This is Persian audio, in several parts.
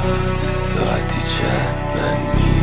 ساعتی چند من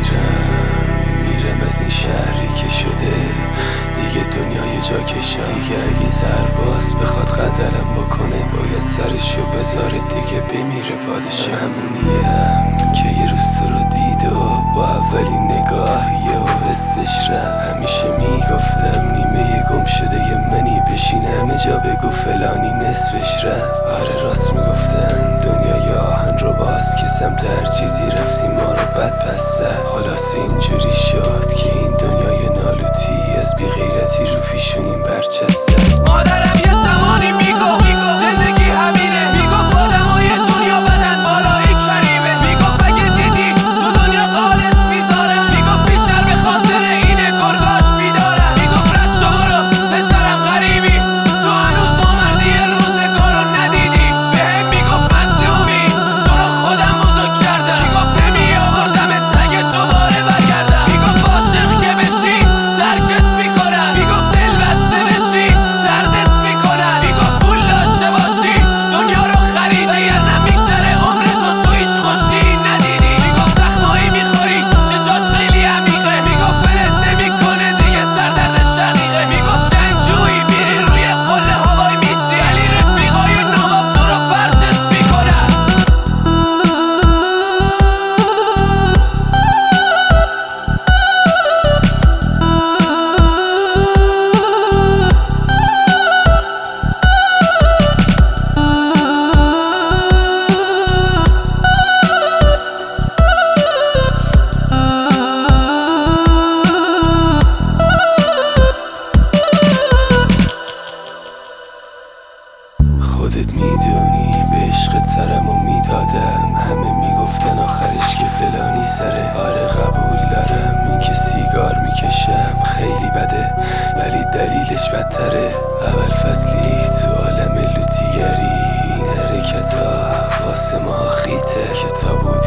میرم از این شهری که شده دیگه دنیای جا کشم. دیگه اگه سرباز بخواد قدرم بکنه باید سرشو بذاره دیگه بمیره پادشاه. همونیم که یه روز تو رو دید و با اولین نگاه یهو حسش رفت. همیشه میگفتم نیمه گم شده یه منی بشین همه جا بگو فلانی نصفش رفت. آره راست میگفتن دنیای آهن رو باز که سمت هر چیزی رفتیم ما رو بد پس زد. خلاص اینجوری شد که این دنیای نالوتی از بی غیرتی رو پیشونیم برچسته. مادرم یه زمانی میگفت زندگی همینه، میگفت آدمای دنیا بدن بالای کریمه، میگفت اگه دیدی تو دنیا قالت میذارم، میگفت بیشتر به خاطر اینه گرگاش بیدارم، میگفت رد شو برو پسرم غریبی تو هنوز نامردی روزگار رو ندیدی، بهم میگفت مظلومی تو رو خودم بزرگ کردم، میگفت نمی آوردمت اگه دوباره برگردم، میگفت عاشق که بشی ترکت میکنم، میگفت دل بسته بشی دردت میکنم، میگفت پول داشته باشی دنیا رو خرید اگر نمیگذره عمرتو تو هیچ خوشی ندیدی، میگفت زخمایی میخوری که جاش خیلی عمیقه، میگفت ولت نمیکنه دیگه سردرد شقیقه، میگفت جنگجویی میری روی قله هوای میسی علی رفیقای نامم تو رو پرچس میکنم. خودت میدونی به عشق سرمو میدادم، همه میگفتن آخرش که فلانی سره. آره قبول دارم این که سیگار میکشم خیلی بده ولی دلیلش بدتره. اول فصلی تو عالم لوتیگری این حرکتا واسه ما خیته، کتابو